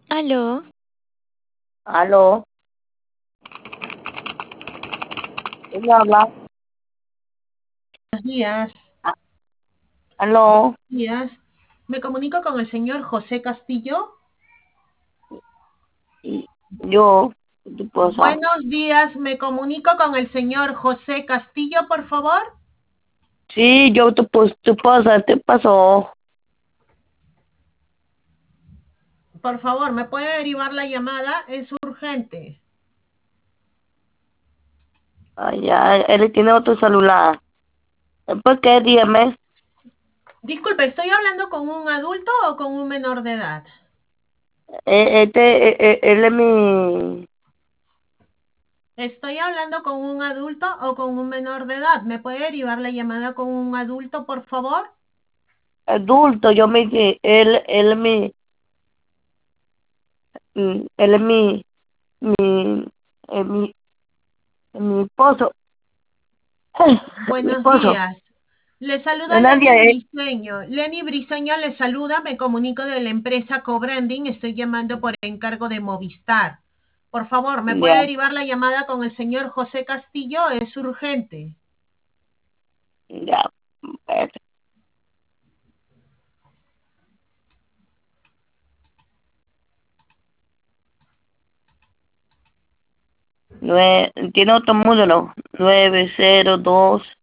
Aló, Aló, ¿quién habla? Buenos días, Ah, aló, días. Me comunico con el señor José Castillo. y yo, tu esposa. Buenos días, me comunico con el señor José Castillo, por favor. Sí, yo, tu esposa, ¿qué pasó? Por favor, ¿me puede derivar la llamada? Es urgente. Allá, él tiene otro celular. ¿Por qué? Dígame. Disculpe, ¿estoy hablando con un adulto o con un menor de edad? Él es mi ¿Estoy hablando con un adulto o con un menor de edad? ¿Me puede derivar la llamada con un adulto, por favor? adulto, él es él es mi, mi, mi esposo. Mi Buenos esposo. días. Le saluda Nadia, Lenny Briseño. Lenny Briseño le saluda, me comunico de la empresa Cobranding, estoy llamando por encargo de Movistar. Por favor, ¿me ya, puede derivar la llamada con el señor José Castillo? Es urgente. ya. Espérate. Tiene otro número, 902.